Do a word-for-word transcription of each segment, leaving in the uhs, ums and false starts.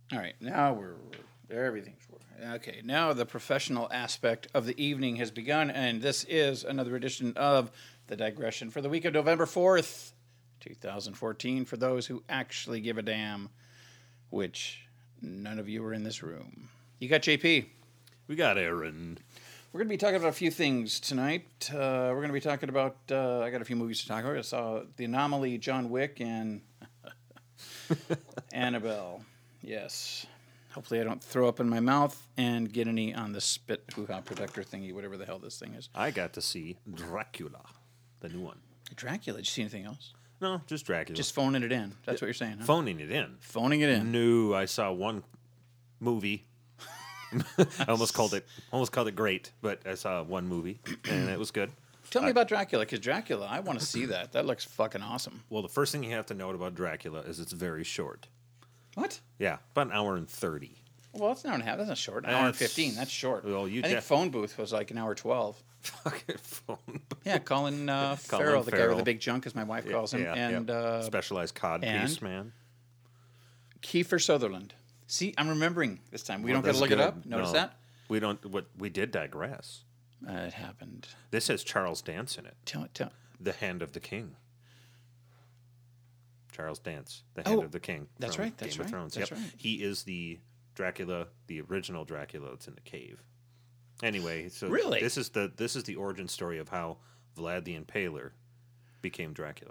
All right, now we're, we're everything's working. Okay, now the professional aspect of the evening has begun, and this is another edition of The Digression for the week of November fourth, twenty fourteen, for those who actually give a damn, which none of you are in this room. You got J P. We got Aaron. We're going to be talking about a few things tonight. Uh, we're going to be talking about, uh, I got a few movies to talk about. I saw The Anomaly, John Wick, and Annabelle. Yes. Hopefully I don't throw up in my mouth and get any on the spit hoo-ha protector thingy, whatever the hell this thing is. I got to see Dracula, the new one. Dracula? Did you see anything else? No, just Dracula. Just phoning it in. That's what you're saying, huh? Phoning it in. Phoning it in. No, I saw one movie. I almost called it almost called it great, but I saw one movie, and it was good. Tell me I, about Dracula, because Dracula, I want to see that. That looks fucking awesome. Well, the first thing you have to note about Dracula is it's very short. What? Yeah, about an hour and thirty. Well, that's an hour and a half. That's not short. An hour and That's- fifteen. That's short. Well, you I think def- phone booth was like an hour twelve. Fucking phone. Yeah, Colin, uh, Colin Farrell, the guy with Farrell. the big junk, as my wife calls him, Yeah, and yeah. uh, Specialized cod and- piece, man. Kiefer Sutherland. See, I'm remembering this time. We Well, don't got to that's look it good. up. Notice No. that? We don't. What we did digress. Uh, it happened. This has Charles Dance in it. Tell, tell. The Hand of the King. Charles Dance, the Hand Oh, of the King. that's from right, that's Game of right, Thrones. that's Yep. right. He is the Dracula, the original Dracula that's in the cave. Anyway, so Really? this is the this is the origin story of how Vlad the Impaler became Dracula.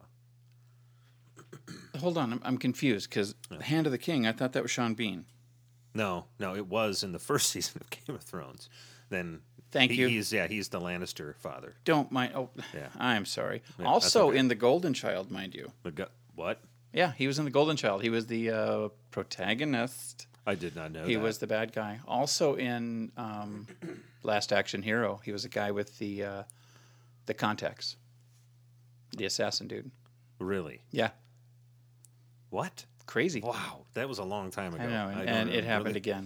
Hold on, I'm, I'm confused because Hand of the King. I thought that was Sean Bean. No, no, it was in the first season of Game of Thrones. Then Thank he- you. He's yeah, he's the Lannister father. Don't mind. Oh, Yeah. I'm sorry. Yeah, also that's okay. in the Golden Child, mind you. The gu- what? Yeah, he was in the Golden Child. He was the uh, protagonist. I did not know He that. was the bad guy. Also in um, Last Action Hero, he was the guy with the uh, the contacts, the assassin dude. Really? Yeah, What? crazy. Wow, that was a long time ago. I know, and, don't and it remember happened that. again.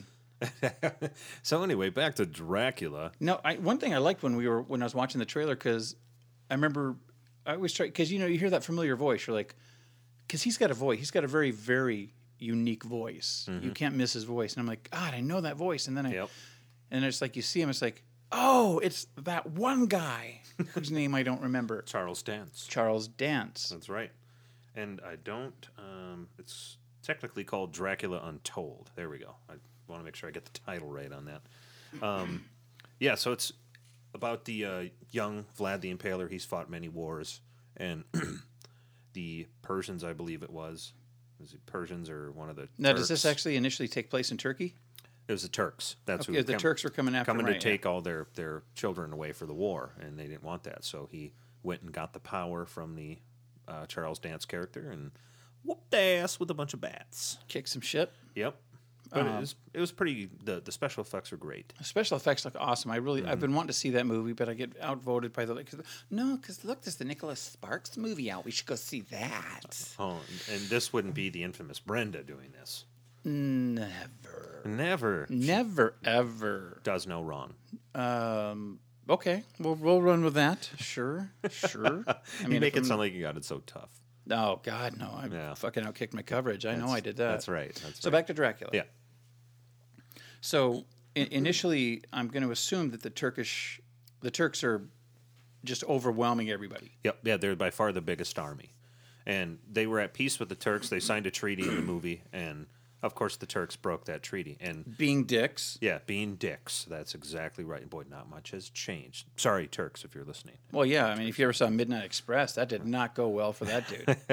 So anyway, back to Dracula. No, I, one thing I liked when we were when I was watching the trailer, because I remember I always try, because you know you hear that familiar voice, you're like, because he's got a voice, he's got a very very unique voice. You can't miss his voice, and I'm like, God, I know that voice, and then I, Yep. and it's like you see him, it's like, oh, it's that one guy whose name I don't remember, Charles Dance. Charles Dance. That's right. And I don't. Um, it's technically called Dracula Untold. There we go. I want to make sure I get the title right on that. Um, yeah, so it's about the uh, young Vlad the Impaler. He's fought many wars, and the Persians, I believe it was. Was it Persians or one of the? Now, Turks? does this actually initially take place in Turkey? It was the Turks. That's Okay, who the come- Turks were coming after coming right, to take all their, their children away for the war, and they didn't want that. So he went and got the power from the uh, Charles Dance character and whooped ass with a bunch of bats. kick some shit. Yep. But Um, it was it was pretty. The, the special effects are great. Special effects look awesome. I really, Mm-hmm. I've been wanting to see that movie, but I get outvoted by the like. No, because look, there's the Nicholas Sparks movie out. We should go see that. Oh, and this wouldn't be the infamous Brenda doing this. Never, Never never, ever. does no wrong. Um, okay, we'll we'll run with that. Sure, sure. I You make if it I'm- sound like you got it so tough. No, God, no. I Yeah. fucking outkicked my coverage. I know That's- I did that. That's right. That's So right. back to Dracula. Yeah. So I- initially, I'm going to assume that the Turkish, the Turks are just overwhelming everybody. Yep. Yeah, they're by far the biggest army. And they were at peace with the Turks. They signed a treaty in the movie, and of course the Turks broke that treaty. And Being dicks. yeah, being dicks. That's exactly right. Boy, not much has changed. Sorry, Turks, if you're listening. Well, yeah. I mean, if you ever saw Midnight Express, that did not go well for that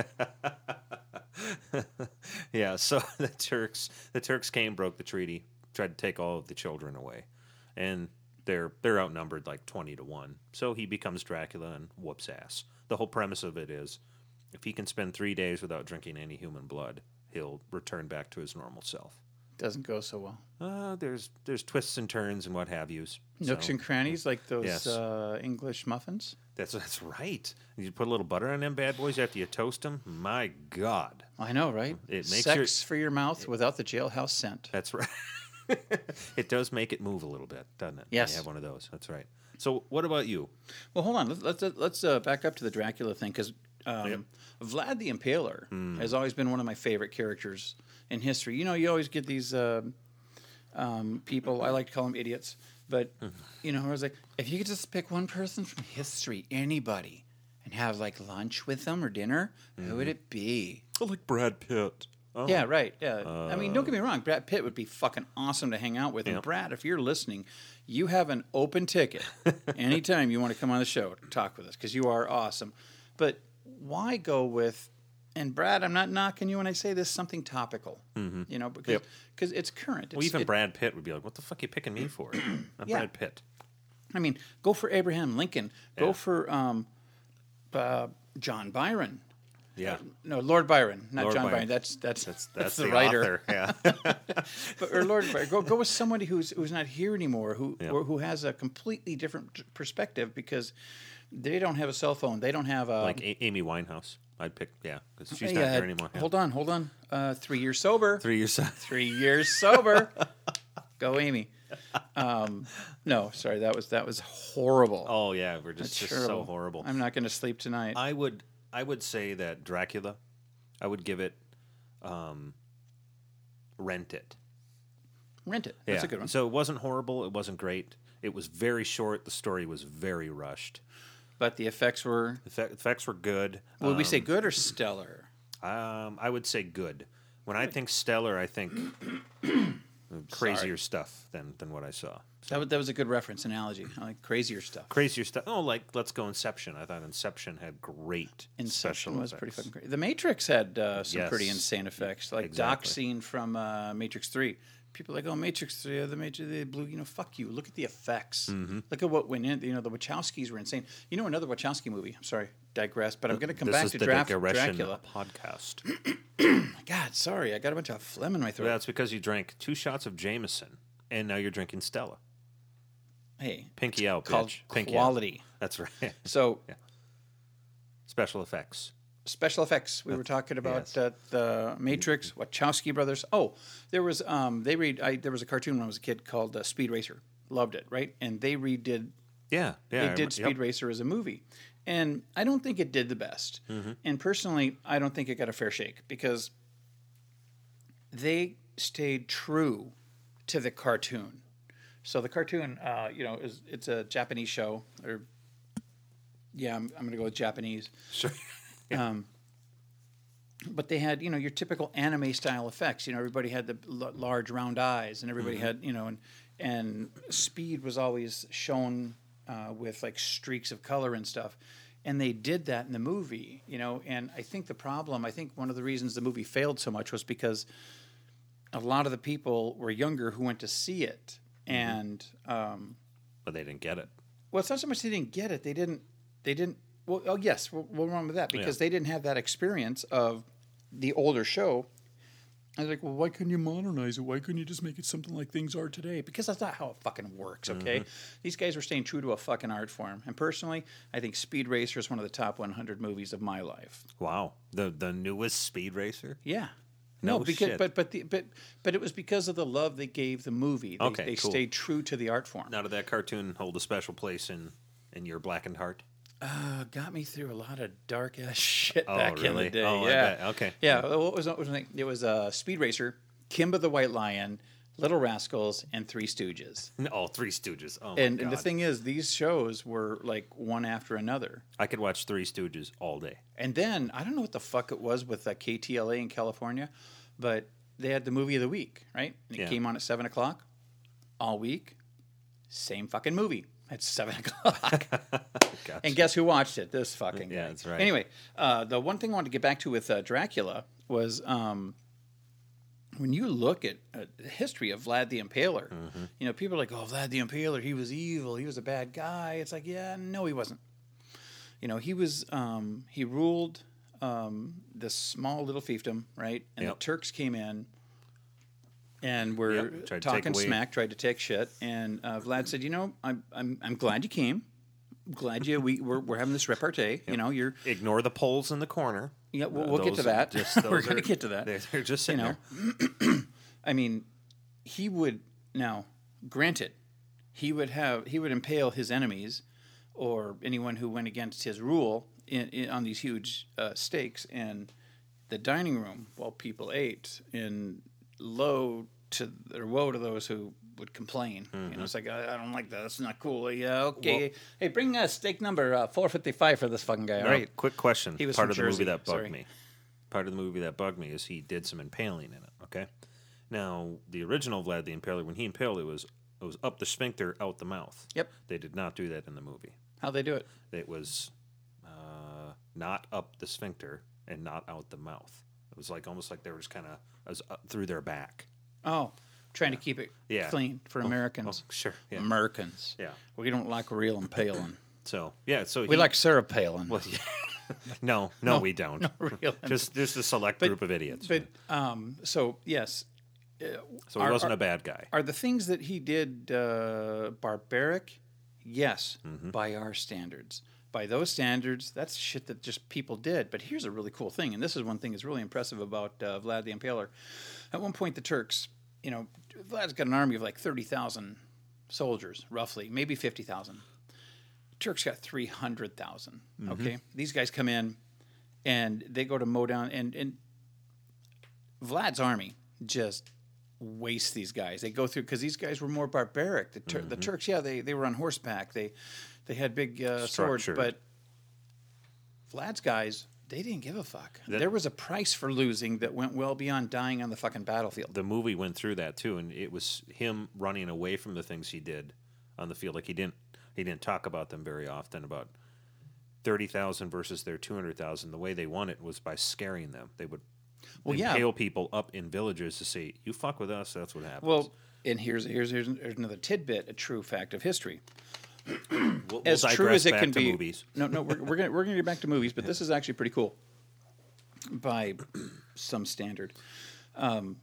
dude. Yeah, so the Turks the Turks came, broke the treaty, tried to take all of the children away. And they're they're outnumbered like twenty to one. So he becomes Dracula and whoops ass. The whole premise of it is if he can spend three days without drinking any human blood, he'll return back to his normal self. Doesn't go so well. Uh, there's there's twists and turns and what have yous. Nooks So, and crannies like those Yes. uh, English muffins. that's that's right. You put a little butter on them bad boys after you toast them. My God, I know, right? It makes Sex your- for your mouth without the jailhouse scent. that's right. It does make it move a little bit, doesn't it? Yes. You have one of those. That's right. So what about you? Well, hold on. Let's let's, let's uh, back up to the Dracula thing because um, Yep. Vlad the Impaler Hmm. has always been one of my favorite characters in history. You know, you always get these uh, um, people. I like to call them idiots, but you know, I was like, if you could just pick one person from history, anybody, and have like lunch with them or dinner, mm-hmm. who would it be? I like Brad Pitt. Oh. Yeah, right. Yeah, uh, I mean, don't get me wrong. Brad Pitt would be fucking awesome to hang out with. Yep. And Brad, if you're listening, you have an open ticket anytime you want to come on the show to talk with us because you are awesome. But why go with? And Brad, I'm not knocking you when I say this. Something topical, mm-hmm. you know, because because yep. it's current. It's, well, even it, Brad Pitt would be like, "What the fuck are you picking me for?" I'm yeah. Brad Pitt. I mean, go for Abraham Lincoln. Go yeah. for um, uh, John Byron. Yeah. Uh, no, Lord Byron, not Lord John Byron. Byron. That's that's that's, that's, that's the, the writer. Author. Yeah. but, or Lord Byron. Go go with somebody who's who's not here anymore, who yep. or who has a completely different perspective because they don't have a cell phone. They don't have a like a- Amy Winehouse. I'd pick yeah because she's yeah, not there anymore. Yeah. Hold on, hold on. Uh, three years sober. Three years. Three years sober. Go, Amy. Um, no, sorry, that was that was horrible. Oh yeah, we're just, just so horrible. I'm not going to sleep tonight. I would. I would say that Dracula, I would give it, um, Rent It. Rent It. That's yeah. a good one. So it wasn't horrible. It wasn't great. It was very short. The story was very rushed. But the effects were... The effect, effects were good. Would um, we say good or stellar? Um, I would say good. When I think stellar, I think crazier stuff than, than what I saw. That was, that was a good reference analogy. I like crazier stuff. Crazier stuff. Oh, like let's go Inception. I thought Inception had great Inception special was effects. pretty fucking great. The Matrix had uh, some Yes. pretty insane effects, like Exactly. Doc's scene from uh, Matrix Three. People are like, oh, Matrix Three, uh, the Matrix, the blue. You know, fuck you. Look at the effects. Mm-hmm. Look at what went in. You know, the Wachowskis were insane. You know, another Wachowski movie. I'm sorry, digress, but I'm going to come this back is to the Draf- Digression Dracula. podcast. God, sorry, I got a bunch of phlegm in my throat. That's because you drank two shots of Jameson, and now you're drinking Stella. Hey, Pinky out, called bitch. Pinky quality. Out. That's right. So, yeah. Special effects. Special effects. We were talking about yes. uh, the Matrix, Wachowski brothers. Oh, there was um, they read. I, there was a cartoon when I was a kid called uh, Speed Racer. Loved it, right? And they redid. Yeah, yeah. They I did rem- Speed yep. Racer as a movie, and I don't think it did the best. Mm-hmm. And personally, I don't think it got a fair shake because they stayed true to the cartoon. So the cartoon, uh, you know, is it's a Japanese show, or yeah, I'm, I'm going to go with Japanese. Sure. yeah. Um, but they had, you know, your typical anime style effects. You know, everybody had the l- large round eyes, and everybody Mm-hmm. had, you know, and and Speed was always shown uh, with like streaks of color and stuff. And they did that in the movie, you know. And I think the problem, I think one of the reasons the movie failed so much was because a lot of the people were younger who went to see it. And um, but they didn't get it. well, it's not so much they didn't get it; they didn't. They didn't. Well, oh yes, we're, we're wrong with that because Yeah. they didn't have that experience of the older show. I was like, well, why couldn't you modernize it? Why couldn't you just make it something like things are today? Because that's not how it fucking works. Okay, Mm-hmm. these guys were staying true to a fucking art form. And personally, I think Speed Racer is one of the top one hundred movies of my life. Wow. The the newest Speed Racer. Yeah. No because shit. but but the, but but it was because of the love they gave the movie. They, Okay, they cool. stayed true to the art form. Now, did that cartoon hold a special place in in your blackened heart? Uh, got me through a lot of dark ass shit Oh, back in really? the day. Oh, I yeah, bet. Okay. Yeah, what was, what was it? It was uh, Speed Racer, Kimba the White Lion, Little Rascals, and Three Stooges. Oh, Three Stooges. Oh, And, my and the God. thing is, these shows were like one after another. I could watch Three Stooges all day. And then I don't know what the fuck it was with uh, K T L A in California, but they had the movie of the week, right? And it Yeah. came on at seven o'clock all week. Same fucking movie at seven o'clock. Gotcha. And guess who watched it? This fucking Yeah, guy. that's right. Anyway, uh, the one thing I wanted to get back to with uh, Dracula was um, when you look at uh, the history of Vlad the Impaler, Mm-hmm. you know, people are like, oh, Vlad the Impaler, he was evil, he was a bad guy. It's like, yeah, no, he wasn't. You know, he was, um, he ruled um, this small little fiefdom, right? And Yep. the Turks came in and were Yep, tried to take talking away- smack, tried to take shit. And uh, Vlad said, you know, I'm, I'm, I'm glad you came. Glad you, we, we're, we're having this repartee. You know, you're, Ignore the poles in the corner. yeah, we'll, Uh, we'll get to those are that. just- We're those going to are- get to that. They're, they're just You sitting know, there. I mean, he would now, granted, he would have he would impale his enemies or anyone who went against his rule in, in, on these huge uh, stakes, and the dining room while people ate, in low to or woe to those who would complain. Mm-hmm. You know, it's like, I, I don't like that. That's not cool. Yeah, okay. Well, hey, bring uh, steak number uh, four fifty-five for this fucking guy. No, all right. Quick question. He was Part from of the Jersey. movie that bugged Sorry. me. Part of the movie that bugged me is he did some impaling in it. Okay. Now, the original Vlad the Impaler, when he impaled, it was it was up the sphincter, out the mouth. Yep. They did not do that in the movie. How'd they do it? It was uh, not up the sphincter and not out the mouth. It was like almost like they were just kind of through their back. Oh, trying to keep it yeah. clean for oh, Americans. Oh, sure. Yeah. Americans. Yeah. We don't like real impaling. So, yeah. So we he, like syrup paling. Well, yeah. no, no, no, we don't. No real just, just a select but, group of idiots. But, um, so, yes. Uh, so he are, wasn't are, a bad guy. Are the things that he did uh, barbaric? Yes, mm-hmm. by our standards. By those standards, that's shit that just people did. But here's a really cool thing, and this is one thing that's really impressive about uh, Vlad the Impaler. At one point, the Turks, you know, Vlad's got an army of like thirty thousand soldiers, roughly, maybe fifty thousand. Turks got three hundred thousand, mm-hmm. okay? These guys come in, and they go to mow down, and, and Vlad's army just wastes these guys. They go through, because these guys were more barbaric. The, Tur- mm-hmm. the Turks, yeah, they, they were on horseback. They they had big uh, swords, but Vlad's guys, they didn't give a fuck. That, there was a price for losing that went well beyond dying on the fucking battlefield. The movie went through that too, and it was him running away from the things he did on the field. Like he didn't he didn't talk about them very often, about thirty thousand versus their two hundred thousand. The way they won it was by scaring them. They would well, impale yeah. people up in villages to say, you fuck with us, that's what happens. Well, and here's here's, here's another tidbit, a true fact of history. we'll, as we'll true as it can to be. Movies. No, no, we're, we're gonna we're gonna get back to movies, but this is actually pretty cool by some standard. Um,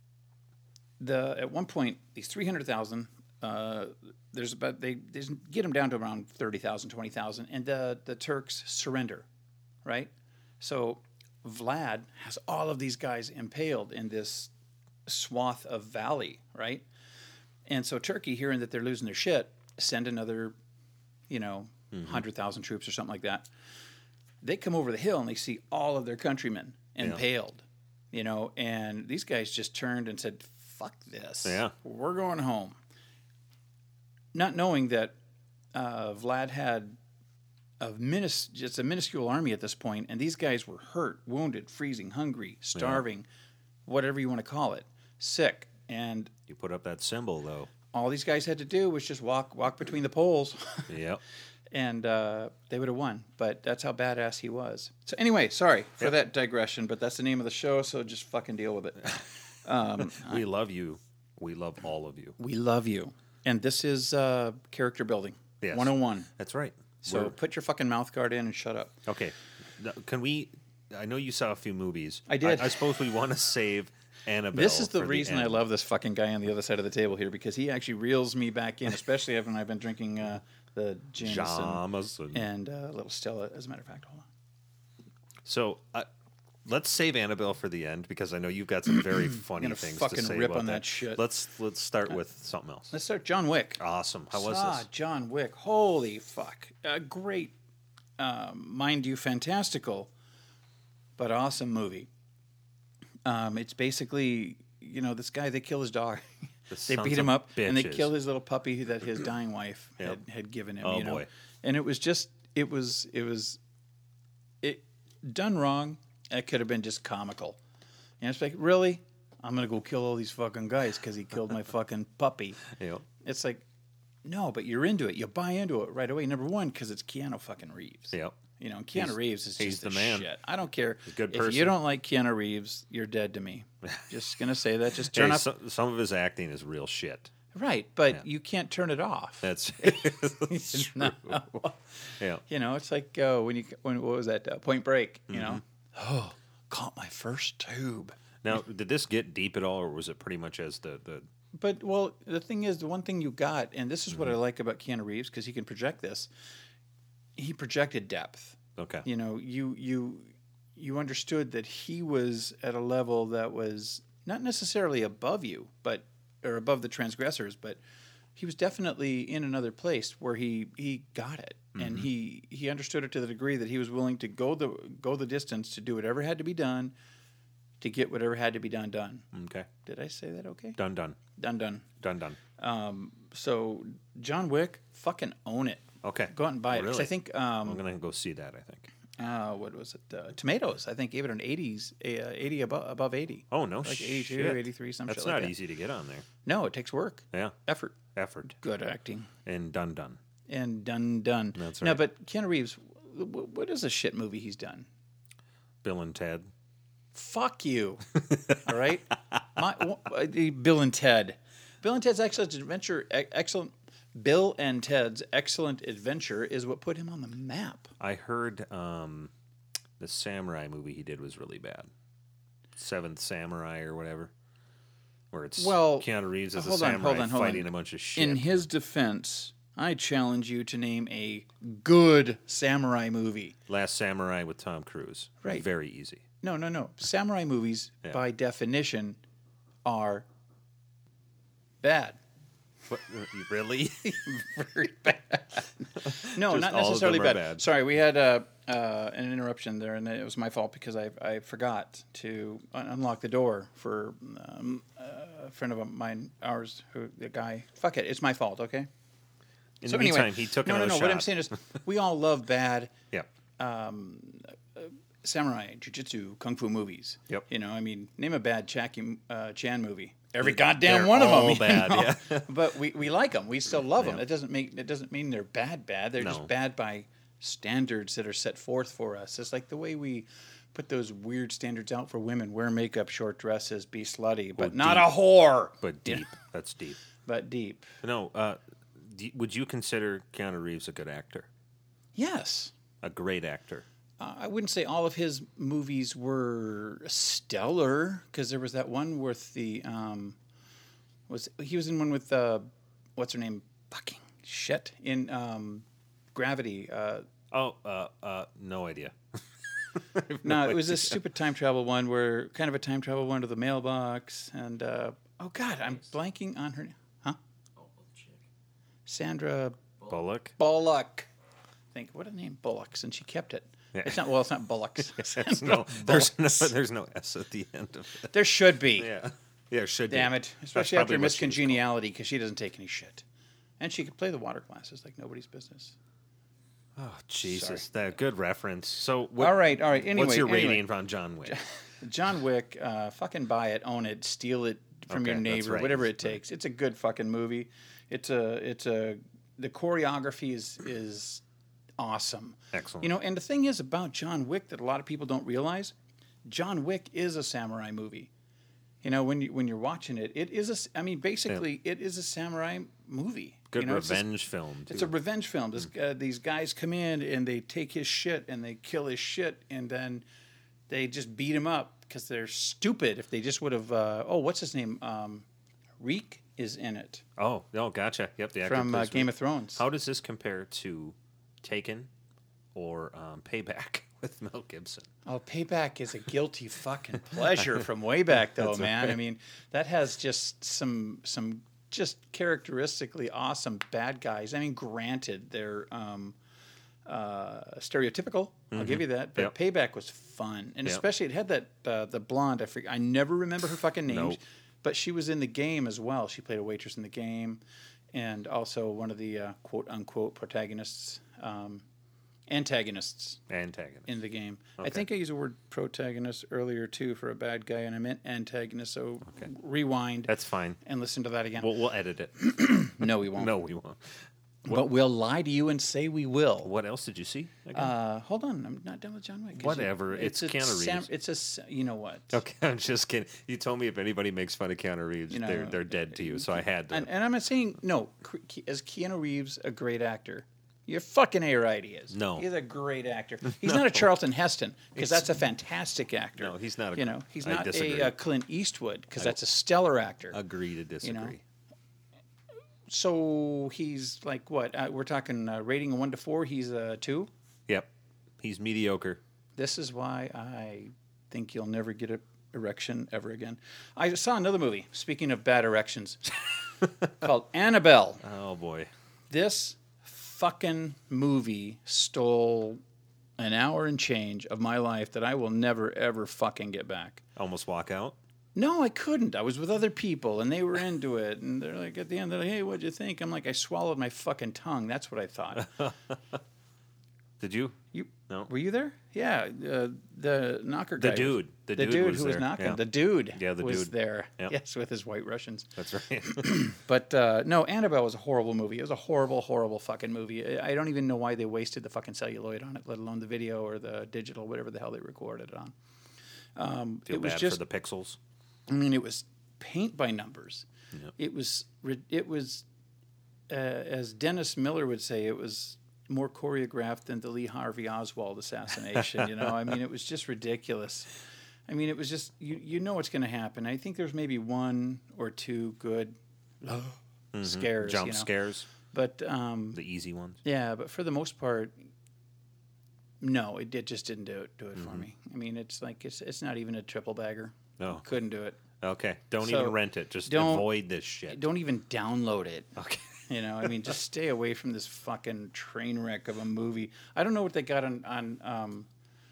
the at one point these three hundred thousand, uh, there's about they, they get them down to around thirty thousand, twenty thousand, and the the Turks surrender, right? So Vlad has all of these guys impaled in this swath of valley, right? And so Turkey, hearing that they're losing their shit, send another, you know, mm-hmm. one hundred thousand troops or something like that. They come over the hill and they see all of their countrymen impaled, yeah. you know, and these guys just turned and said, fuck this. Yeah. We're going home. Not knowing that uh, Vlad had a minis- just a minuscule army at this point, and these guys were hurt, wounded, freezing, hungry, starving, yeah. whatever you want to call it, sick. And you put up that symbol, though. All these guys had to do was just walk walk between the poles. Yep. And uh, they would have won. But that's how badass he was. So anyway, sorry for yep. that digression, but that's the name of the show, so just fucking deal with it. Um, we I, love you. We love all of you. We love you. And this is uh, character building. Yes. one oh one. That's right. So We're... put your fucking mouth guard in and shut up. Okay. Can we... I know you saw a few movies. I did. I, I suppose we want to save... Annabelle. This is the reason the I love this fucking guy on the other side of the table here, because he actually reels me back in, especially when I've been drinking uh, the Jameson and uh, a little Stella, as a matter of fact. Hold on. So uh, let's save Annabelle for the end, because I know you've got some very funny I'm things fucking to say rip about on that. that shit. Let's let's start with something else. Let's start John Wick. Awesome. How was Saw this? John Wick. Holy fuck. A great, um, mind you, fantastical, but awesome movie. Um, it's basically... You know, this guy, they kill his dog. The they beat him up, bitches. And they kill his little puppy that his dying wife yep. had, had given him. Oh, you know? boy. And it was just, it was, it was, it done wrong. It could have been just comical. And it's like, really? I'm going to go kill all these fucking guys because he killed my fucking puppy. Yep. It's like, no, but you're into it. You buy into it right away. Number one, because it's Keanu fucking Reeves. Yep. You know, Keanu he's, Reeves is he's just the, the man. Shit. I don't care. He's a good if person. you don't like Keanu Reeves, you're dead to me. Just gonna say that. Just turn hey, off. So, some of his acting is real shit. Right, but yeah. you can't turn it off. That's, that's true. No. Yeah. You know, it's like uh, when you when what was that uh, Point Break? You mm-hmm. know, oh, caught my first tube. Now, did this get deep at all, or was it pretty much as the the? But well, the thing is, the one thing you got, and this is mm-hmm. what I like about Keanu Reeves, because he can project this. He projected depth. Okay. You know, you you you understood that he was at a level that was not necessarily above you, but or above the transgressors, but he was definitely in another place where he, he got it. Mm-hmm. And he, he understood it to the degree that he was willing to go the go the distance to do whatever had to be done to get whatever had to be done done. Okay. Did I say that okay? Done, done. Done, done. Done, done. Um, so John Wick, fucking own it. Okay. Go out and buy it. 'Cause Really? I think, I'm um, going to go see that, I think. uh, what was it? Uh, Tomatoes, I think, gave it an eighties, uh, eighty above, above eighty. Oh, no Like shit. eighty-two, eighty-three, some That's shit not like that. easy to get on there. No, it takes work, Yeah. effort, Effort. good acting, And done, done. and done, done. That's Now, right. but Keanu Reeves, wh- what is a shit movie he's done? Bill and Ted. Fuck you. All right? My, uh, the Bill and Ted. Bill and Ted's Excellent Adventure, e- excellent. Bill and Ted's Excellent Adventure is what put him on the map. I heard um, the samurai movie he did was really bad. Seventh Samurai or whatever. Where it's Well, Keanu Reeves as a hold on, samurai hold on, hold fighting on. a bunch of shit. In his defense, I challenge you to name a good samurai movie. Last Samurai with Tom Cruise. Right. Very easy. No, no, no. Samurai movies, Yeah. by definition, are bad. What, really? Very bad. No, Just not all of necessarily them are bad. bad. Sorry, we had uh, uh, an interruption there, and it was my fault because I, I forgot to un- unlock the door for um, a friend of mine, ours, who the guy. Fuck it, it's my fault. Okay. In So the anyway, meantime, he took no, no, another no. shot. What I'm saying is, we all love bad Yep. samurai, jujitsu, kung fu movies. Yep. You know, I mean, name a bad Jackie uh, Chan movie. Every goddamn They're one of them. all you bad, know? yeah. But we, we like them. We still love them. Yeah. It doesn't make it doesn't mean they're bad bad. They're No. just bad by standards that are set forth for us. It's like the way we put those weird standards out for women: wear makeup, short dresses, be slutty, but Or not deep. a whore. But deep. That's deep. But deep. No, uh, d- would you consider Keanu Reeves a good actor? Yes. A great actor? Uh, I wouldn't say all of his movies were stellar because there was that one with the um, was he was in one with uh, what's her name? Fucking shit in um, Gravity. Uh, Oh, uh, uh, no idea. no, it was this stupid time travel one where kind of a time travel one to the mailbox and uh, oh god, I'm blanking on her. Huh? Sandra Bullock? Bullock. Think what a name Bullocks, and she kept it. Yeah. It's not well. It's not Bullocks. It's no, there's no, there's no S at the end of it. There should be. Yeah. Yeah, should be. Damn it. That's Especially probably after what Miss she was Congeniality, because she doesn't take any shit. And she could play the water glasses like nobody's business. called. Oh, Jesus. That good reference. So, what, all right, all right. Anyway, what's your anyway. rating on John Wick? John Wick, uh, fucking buy it, own it, steal it from your Okay, that's neighbor, right. whatever it That's right. takes. It's a good fucking movie. It's a, it's a, the choreography is is awesome. Excellent. You know, and the thing is about John Wick that a lot of people don't realize, John Wick is a samurai movie. You know, when you when you're watching it, it is a. s- I mean, basically, it is a samurai movie. Good you know, it's a- revenge film, too. It's a revenge film. This, uh, these guys come in and they take his shit and they kill his shit and then they just beat him up because they're stupid. If they just would have, uh, oh, what's his name? Um, Reek is in it Oh, no, gotcha. Yep, the actor from uh, plays Game Reek. of Thrones. How does this compare to Taken or um, Payback with Mel Gibson? Oh, Payback is a guilty fucking pleasure from way back, though, That's man. I right. mean, that has just some some just characteristically awesome bad guys. I mean, granted, they're um, uh, stereotypical. I'll give you that. But Yep. Payback was fun, and Yep. especially it had that uh, the blonde. I forget, I never remember her fucking name, Nope. but she was in the game as well. She played a waitress in the game, and also one of the uh, quote unquote protagonists, um, antagonists Antagonist. in the game. I Okay. think I used the word protagonist earlier too for a bad guy, and I meant antagonist. So Okay. rewind That's fine. and listen to that again. We'll, we'll edit it. no, we won't. No, we won't. But we'll lie to you and say we will. What else did you see? Again? Uh, hold on, I'm not done with John Wick. 'cause Whatever, you- it's a Keanu sam- Reeves. It's a s- you know what? Okay, I'm just kidding. You told me if anybody makes fun of Keanu Reeves, You know, they're they're dead to you. So I had to. And, and I'm not saying no. Ke- Is Keanu Reeves a great actor? You're fucking a right. He is. No. he's a great actor. He's not a Charlton Heston because that's a fantastic actor. No, he's not a- You know, he's I not disagree. a uh, Clint Eastwood because that's a stellar actor. Agree to disagree. know, So he's like what? Uh, we're talking uh, rating a one to four. He's a two. Yep, he's mediocre. This is why I think you'll never get an erection ever again. I saw another movie. Speaking of bad erections, called Annabelle. Oh boy. This fucking movie stole an hour and change of my life that I will never, ever fucking get back. Almost walk out? No, I couldn't. I was with other people, and they were into it. And they're like, at the end, they're like, hey, what'd you think? I'm like, I swallowed my fucking tongue. That's what I thought. Did you? You No. Were you there? Yeah, uh, the knocker guy. The dude. The, the dude, dude was who was there. knocking. Yeah. The dude Yeah, the was dude. there. Yep. Yes, with his white Russians. That's right. But uh, no, Annabelle was a horrible movie. It was a horrible, horrible fucking movie. I I don't even know why they wasted the fucking celluloid on it, let alone the video or the digital, whatever the hell they recorded it on. Um, Feel it was bad just, for the pixels. I mean, it was paint by numbers. Yep. It was, ri- it was, uh, as Dennis Miller would say, it was more choreographed than the Lee Harvey Oswald assassination. You know, I mean, it was just ridiculous. I mean, it was just you. You know what's going to happen. I think there's maybe one or two good Mm-hmm. scares, Jump you know? scares. But um, The easy ones. yeah, but for the most part, no, it, it just didn't do it do it Mm-hmm. for me. I mean, it's like it's it's not even a triple bagger. No. Couldn't do it. Okay. Don't So, even rent it. Just don't- avoid this shit. Don't even download it. Okay. You know, I mean, just stay away from this fucking train wreck of a movie. I don't know what they got on on um,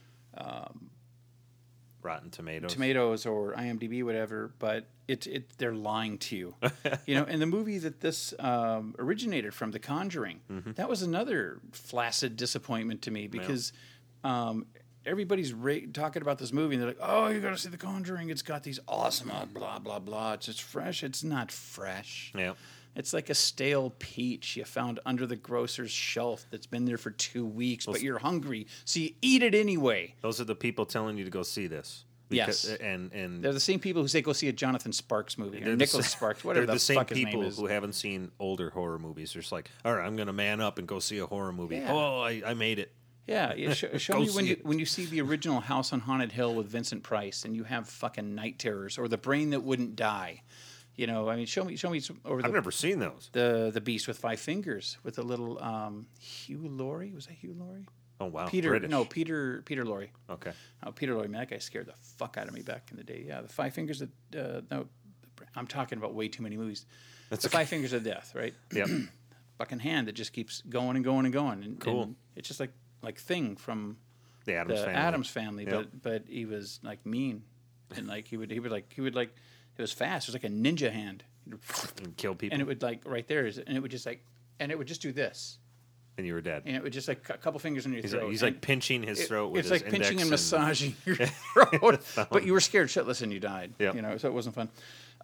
Rotten Tomatoes. Tomatoes or IMDb, whatever, but it it they're lying to you. You know, and the movie that this um, originated from, The Conjuring, Mm-hmm. that was another flaccid disappointment to me because um, everybody's ra- talking about this movie and they're like, "Oh, you got to see The Conjuring. It's got these awesome uh, blah blah blah. It's it's fresh. It's not fresh. Yeah. It's like a stale peach you found under the grocer's shelf that's been there for two weeks, but you're hungry, so you eat it anyway." Those are the people telling you to go see this. Yes. And and They're the same people who say go see a Jonathan Sparks movie or they're the Nicholas sa- Sparks, whatever they're the, the same fuck his people name is. who haven't seen older horror movies. They're just like, all right, I'm going to man up and go see a horror movie. Yeah. Oh, I, I made it. Yeah, yeah, show, show Go me when see you it. when you see the original House on Haunted Hill with Vincent Price and you have fucking night terrors or The Brain That Wouldn't Die. You know, I mean, show me, show me some, over I've the, never seen those. the the Beast with Five Fingers with a little um, Hugh Laurie. Was that Hugh Laurie? Oh wow, Peter, British. no, Peter Peter Laurie. Okay. Oh, Peter Laurie, man, that guy scared the fuck out of me back in the day. Yeah, the Five Fingers of uh, no, I'm talking about way too many movies. That's the okay. Five Fingers of Death, right? Yep. Fucking hand that just keeps going and going and going. And, Cool. and it's just like like Thing from The Adams the Family. Adams Family, Yep. but but he was like mean, and like he would he would like he would like it was fast. It was like a ninja hand, And kill people. and it would like right there, is- and it would just like and it would just do this, and you were dead. and it would just like a couple fingers in your He's, throat. like, he's and like pinching his it- throat with it's his like pinching and index massaging your throat, but you were scared shitless and you died. Yep. You know, so it wasn't fun.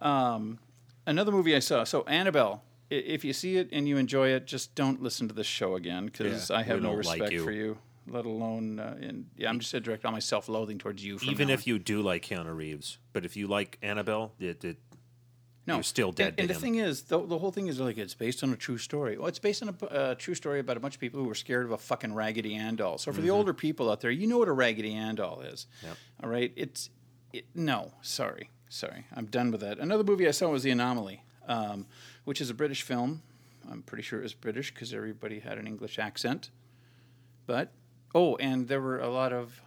Um, another movie I saw. So Annabelle. i- If you see it and you enjoy it, just don't listen to this show again because Yeah, I have we no don't like respect you. for you. Let alone, uh, and yeah, I'm just gonna direct all my self-loathing towards you. From Even now if you do like Keanu Reeves, but if you like Annabelle, it, it, No, you're still dead And, to and the him. thing is, the, the whole thing is like it's based on a true story. Well, it's based on a uh, true story about a bunch of people who were scared of a fucking Raggedy Ann doll. So for the older people out there, you know what a Raggedy Ann doll is. Mm-hmm. Yep. All right, it's it, no, sorry, sorry, I'm done with that. Another movie I saw was The Anomaly, um, which is a British film. I'm pretty sure it was British because everybody had an English accent. But oh, and there were a lot of.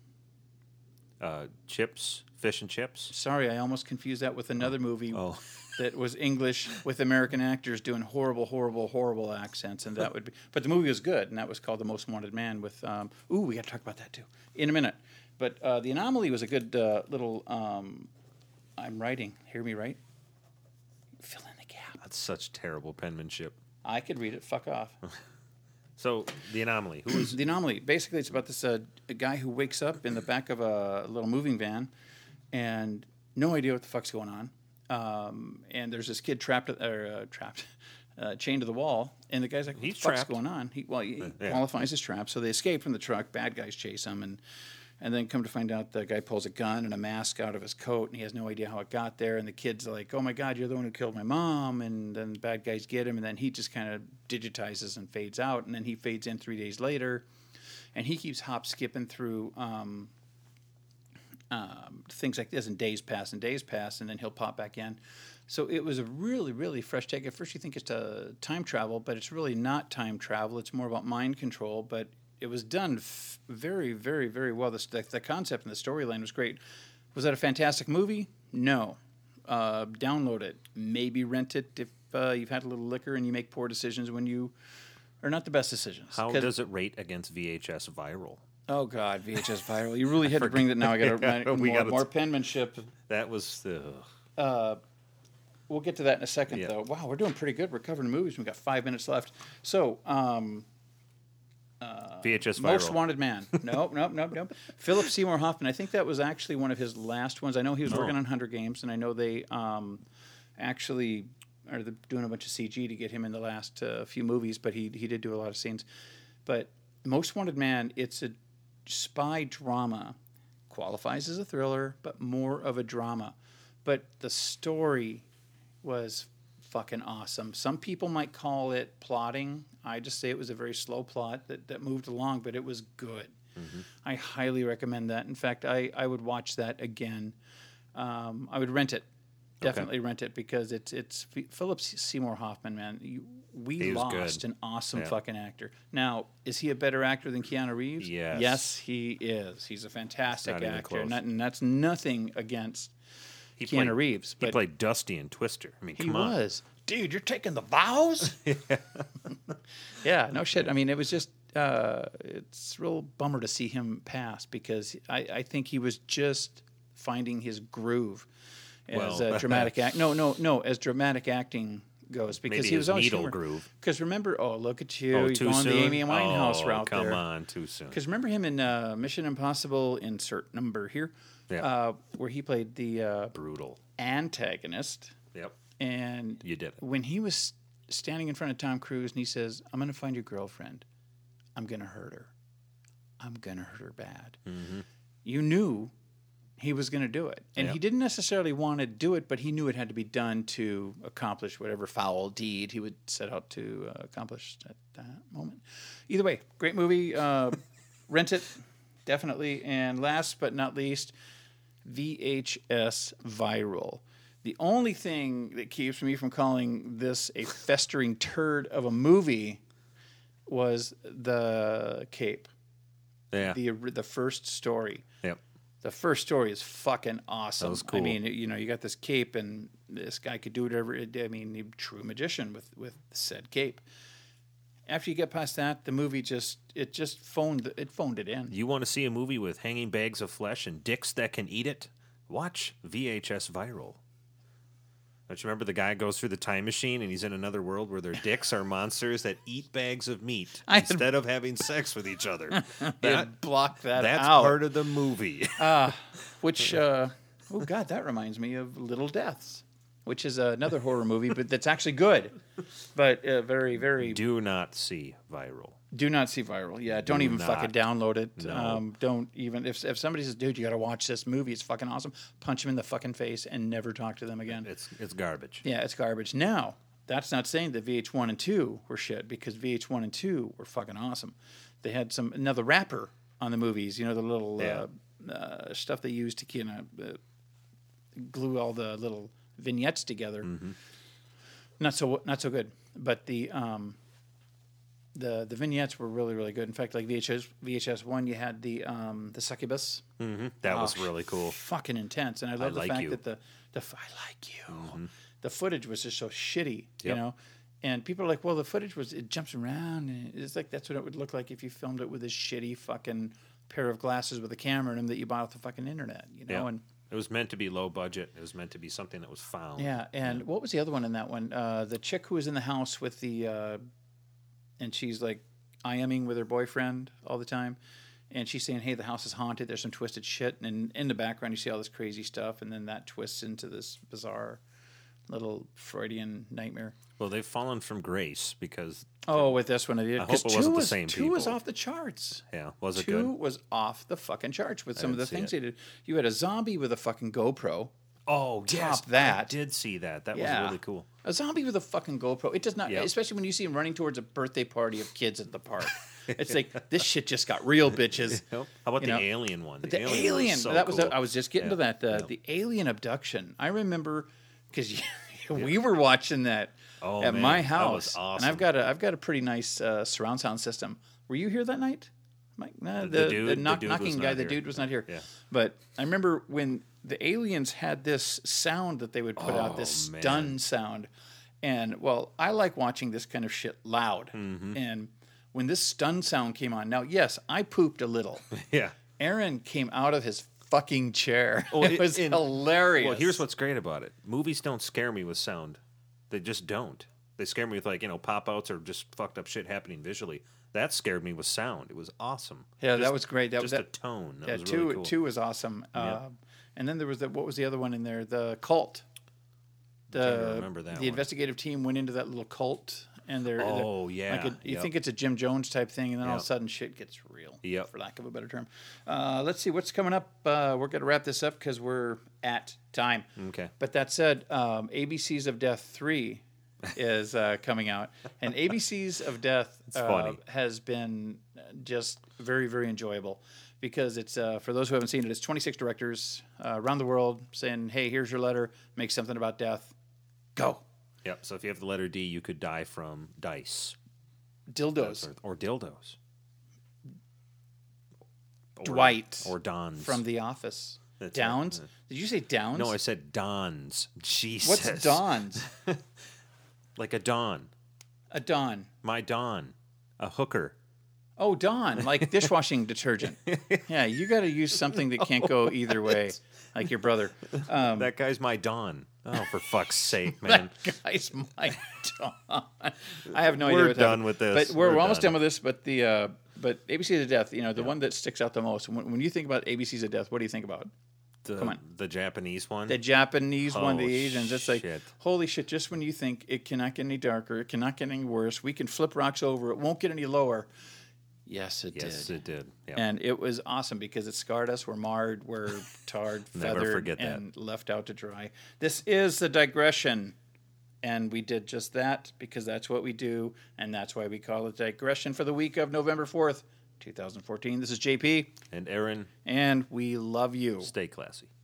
uh, chips, fish and chips. Sorry, I almost confused that with another movie Oh. that was English with American actors doing horrible, horrible, horrible accents, and that would be. But the movie was good, and that was called The Most Wanted Man. With um, ooh, we got to talk about that too in a minute. But uh, The Anomaly was a good uh, little. Um, I'm writing. Hear me write. Fill in the gap. That's such terrible penmanship. I could read it. Fuck off. So the Anomaly. Who is The Anomaly. Basically, it's about this uh, a guy who wakes up in the back of a little moving van, and no idea what the fuck's going on. Um, and there's this kid trapped or uh, trapped, uh, chained to the wall, and the guy's like, "What He's the fuck's trapped. going on?" He well, he yeah. qualifies as trapped, so they escape from the truck. Bad guys chase him, and and then come to find out the guy pulls a gun and a mask out of his coat, and he has no idea how it got there. And the kid's like, "Oh my God, you're the one who killed my mom!" And then the bad guys get him, and then he just kind of digitizes and fades out, and then he fades in three days later, and he keeps hop skipping through. Um, Um, things like this, and days pass and days pass, and then he'll pop back in. So it was a really, really fresh take. At first, you think it's uh, time travel, but it's really not time travel. It's more about mind control. But it was done f- very, very, very well. The, the, the concept and the storyline was great. Was that a fantastic movie? No. Uh, download it. Maybe rent it if uh, you've had a little liquor and you make poor decisions when you are not the best decisions. how 'Cause- does it rate against V H S Viral? Oh God, V H S viral. You really had to bring that. Now I got to Yeah, we more, gotta more t- penmanship. That was the. We'll get to that in a second, Yeah. though. Wow, we're doing pretty good. We're covering movies. We've got five minutes left. So, um, V H S viral. Most Wanted Man. Nope, nope, nope, nope. Philip Seymour Hoffman. I think that was actually one of his last ones. I know he was No. working on Hunger Games, and I know they um, actually are the, doing a bunch of C G to get him in the last uh, few movies, but he he did do a lot of scenes. But Most Wanted Man, it's a spy drama. Qualifies as a thriller, but more of a drama. But the story was fucking awesome. Some people might call it plotting. I just say it was a very slow plot that, that moved along, but it was good. Mm-hmm. I highly recommend that. In fact, I, I would watch that again. Um, I would rent it. Definitely okay. rent it because it's it's Philip Seymour Hoffman, man. You, we lost good. an awesome yeah. fucking actor. Now, is he a better actor than Keanu Reeves? Yes. Yes, he is. He's a fantastic actor. And, that, and that's nothing against He Keanu played, Reeves. But he played Dusty in Twister. I mean, he come on. was. Dude, you're taking the vows? yeah. yeah, no shit. I mean, it was just, uh, it's a real bummer to see him pass because I, I think he was just finding his groove as well, uh, dramatic act. No, no, no, as dramatic acting goes because maybe he was his always needle humor. groove. Because remember, oh, look at you. Oh, You're too going soon? the Amy Winehouse oh, route come there. Come on, too soon. Because remember him in uh, Mission Impossible, insert number here, yeah. uh, where he played the uh, brutal antagonist. Yep. And you did it. When he was standing in front of Tom Cruise and he says, I'm going to find your girlfriend. I'm going to hurt her. I'm going to hurt her bad. Mm-hmm. You knew he was going to do it. And yep. he didn't necessarily want to do it, but he knew it had to be done to accomplish whatever foul deed he would set out to uh, accomplish at that moment. Either way, great movie. Uh, rent it, definitely. And last but not least, V H S Viral. The only thing that keeps me from calling this a festering turd of a movie was the Cape. Yeah. The the first story. Yep. The first story is fucking awesome. That was cool. I mean, you know, you got this cape, and this guy could do whatever. It, I mean, he, true magician with with said cape. After you get past that, the movie just it just phoned it phoned it in. You want to see a movie with hanging bags of flesh and dicks that can eat it? Watch V H S Viral. Don't you remember the guy goes through the time machine and he's in another world where their dicks are monsters that eat bags of meat I instead had... of having sex with each other? That block that that's out. part of the movie. uh, which uh, oh god, that reminds me of Little Deaths, which is another horror movie, but that's actually good, but uh, very very. Do not see Viral. Do not see Viral. Yeah, don't Do even not. fucking download it. No. Um, don't even if if somebody says, "Dude, you got to watch this movie. It's fucking awesome." Punch them in the fucking face and never talk to them again. It's it's garbage. Yeah, it's garbage. Now, that's not saying that V H one and two were shit because V H one and two were fucking awesome. They had some another wrapper on the movies. You know, the little Yeah. uh, uh, stuff they used to kind of uh, glue all the little vignettes together. Mm-hmm. Not so not so good, but the. Um, The the vignettes were really really good. In fact, like V H S V H S one, you had the um, the succubus. Mm-hmm. That Oh, was really cool. Fucking intense, and I love I the Like fact You. that the the f- I like you. Mm-hmm. The footage was just so shitty, you Yep. know. And people are like, "Well, the footage was it jumps around." And it's like that's what it would look like if you filmed it with this shitty fucking pair of glasses with a camera in them that you bought off the fucking internet, you know. Yeah. And It was meant to be low budget. It was meant to be something that was found. yeah, and what was the other one in that one? Uh, the chick who was in the house with the, uh, and she's like. IMing with her boyfriend all the time, and she's saying, "Hey, the house is haunted. There's some twisted shit." And in the background, you see all this crazy stuff, and then that twists into this bizarre little Freudian nightmare. Well, they've fallen from grace because. Oh, with this one, I did. I hope it wasn't the same Two was people. off the charts. Yeah, was it two good? was off the fucking charts with I some of the didn't see things it. they did. You had a zombie with a fucking GoPro. Oh, yes, Top that. I did see that. That Yeah. was really cool. A zombie with a fucking GoPro. It does not, Yep. especially when you see him running towards a birthday party of kids at the park. It's like this shit just got real, bitches. How about You the know? alien one? The, was alien. so that was. cool. I was just getting to Yeah. that. Uh, Yeah. The alien abduction. I remember because we were watching that Oh, at man, my that house, was and awesome. I've got a I've got a pretty nice uh, surround sound system. Were you here that night? Mike, nah, the, The the, dude- the knock, dude was knocking not guy. The here. dude was not here. Yeah. But I remember when the aliens had this sound that they would put out, this Oh, man. stun sound, and well, I like watching this kind of shit loud, Mm-hmm. and when this stun sound came on. Now, yes, I pooped a little. Yeah. Aaron came out of his fucking chair. Well, it it- was in- hilarious. Well, here's what's great about it. Movies don't scare me with sound. They just don't. They scare me with, like, you know, pop-outs or just fucked up shit happening visually. That scared me with sound. It was awesome. Yeah, Just- that was great. That just that, a tone. That yeah, was two really cool. two was awesome. Uh, and then there was the, what was the other one in there? The cult. trying to The remember that the one. investigative team went into that little cult, and they're they're- Oh, yeah. like a, you Yep. think it's a Jim Jones type thing, and then all of a Yep. sudden shit gets real. Yep. For lack of a better term. Uh, let's see what's coming up. Uh, we're gonna wrap this up because we're at time. Okay. But that said, um, A B Cs of Death three is uh, coming out, and A B Cs of Death uh, funny. has been just very, very enjoyable because it's uh, for those who haven't seen it, it's twenty-six directors uh, around the world saying, "Hey, here's your letter. Make something about death. Go." Yep. So if you have the letter D, you could die from dice. Dildos. Or, or dildos. Or- Dwight Or Dons. from The Office. That's right. Downs. Did you say Downs? No, I said Dons. Jesus. What's Dons? Like a Don. A Don. My Don. A hooker. Oh, Dawn, like dishwashing detergent. Yeah, you got to use something that can't go either way, like your brother. Um, That guy's my Don. Oh, for fuck's sake, man. that guy's my Dawn. I have no We're idea. What done happened. with this. But we're, We're almost done. done with this. But the uh, but A B Cs of Death, you know, the one that sticks out the most. When, when you think about A B Cs of Death, what do you think about? The, Come on. The Japanese one? The Japanese one, Oh, the Asians. It's like, shit. holy shit, just when you think it cannot get any darker, it cannot get any worse, we can flip rocks over, it won't get any lower. Yes, it yes, did. it did. Yeah. And it was awesome because it scarred us. We're marred, we're tarred, Never feathered, forget that. and left out to dry. This is the digression. And we did just that because that's what we do. And that's why we call it digression for the week of November fourth, twenty fourteen. This is J P, And Aaron, and we love you. stay classy.